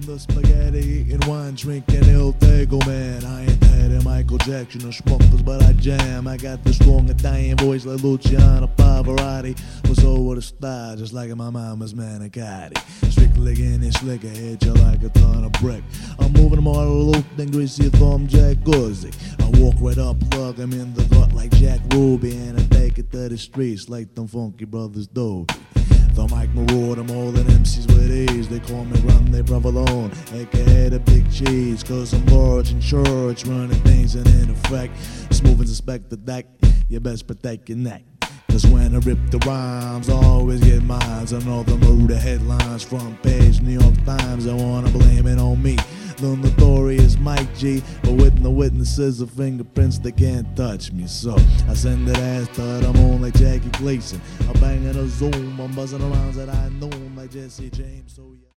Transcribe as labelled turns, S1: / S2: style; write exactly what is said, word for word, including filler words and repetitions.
S1: I'm the spaghetti eating, wine drinking, ill dago man. I ain't that in Michael Jackson or smokers, but I jam. I got the strong Italian voice like Luciano Pavarotti. Was over the style just like my mama's manicotti. Strictly getting it slicker, hit you like a ton of brick. I'm moving more loop than greasy thumb Jack Guzzi. I walk right up, plug him in the gut like Jack Ruby, and I take it to the streets like them funky brothers do. The mic marauder more than M Cs with ease. They call me Run They Provolone, aka the Big Cheese. Cause I'm large in church, running things and in effect. Smooth and suspect the deck, you best protect your neck. Cause when I rip the rhymes, I always get mines. I know the murder headlines, front page New York Times. I wanna blame it on me, the notorious Mike G. But with no witnesses or fingerprints, they can't touch me. So I send that ass to the moon like Jackie Gleason. I'm banging a zoom, I'm buzzing around that I know like Jesse James. So yeah.